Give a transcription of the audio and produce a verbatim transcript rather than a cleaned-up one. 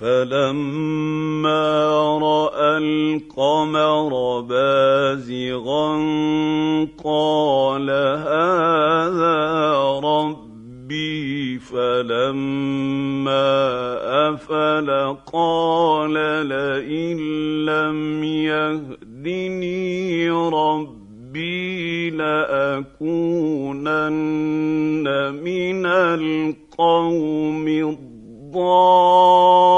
فلما رأى القمر بازغا قال هذا ربي فلما أفل قال لئن لم يهدني ربي لأكونن من القوم الضالين.